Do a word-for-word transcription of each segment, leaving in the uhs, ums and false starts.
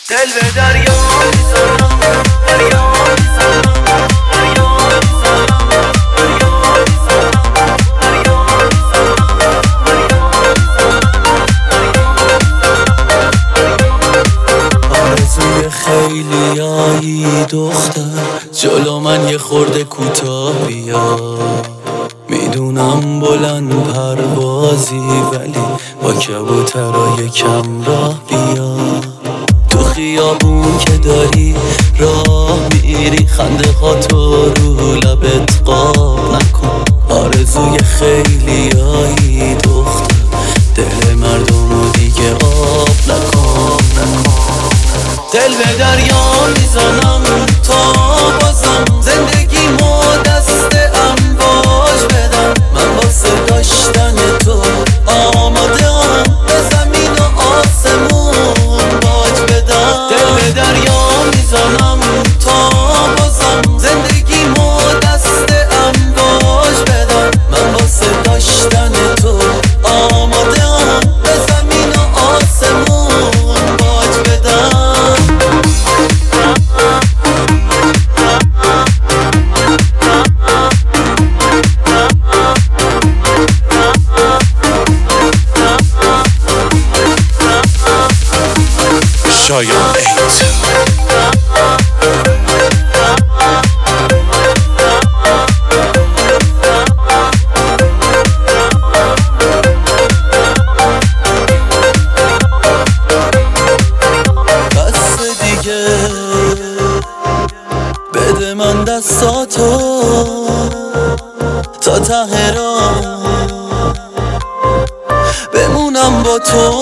دل به دریا میزنم، دریا میزنم، دریا میزنم، دریا میزنم، دریا میزنم. آرزوی خیلیایی دختر جلو من یه خورده کوتاه بیا، میدونم بلند پروازی ولی با کبوترای کم راه بیا. تو خیابون که داری راه میری خنده ها تو رو لبت قاب نکن. آرزوی خیلیایی دختر دل مردم دیگه آب نکن. دل به دریا میزنم تا بازم زندگیمو دست امواج بدم. من واسه داشتن تو آماده ام به زمین و آسمون باج بدم. دل به دریا میزنم تا بازم زندگیمو دست امواج بدم. من واسه داشتن تو آماده ام به زمین و آسمون باج بدم. شایان ایت بس دیگه بده من دستاتو تا ته راه بمونم با تو.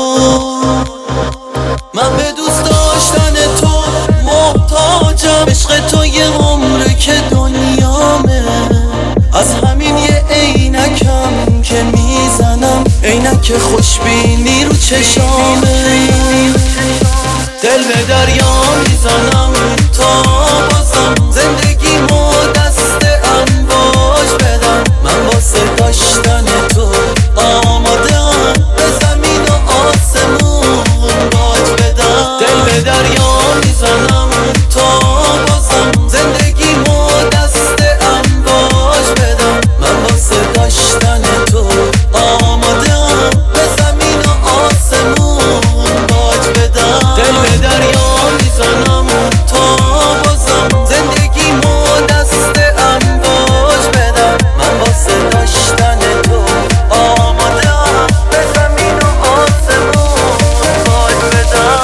من به دوست داشتن تو محتاجم، عشق تو یه عمره که دنیامه. از همین یه عینکم که میزنم عینک خوشبینی رو چشامه. دل به دریا میزنم تا بازم زندگیمو دست امواج بدم. من واسه داشتن تو آماده ام به زمین و آسمون باج بدم. دل به دریا میزنم تا بازم زندگیمو دست امواج بدم. من واسه داشتن تو آماده ام به زمین و آسمون باج بدم. دل به دریا میزنم تا بازم زندگیمو دست امواج بدم. من واسه داشتن تو آماده ام به زمین و آسمون باج بدم.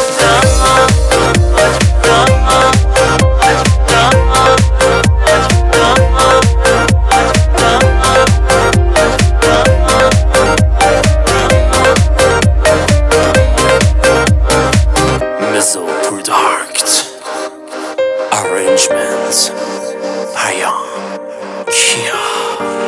Mizzo Product Arrangements Ayam Kia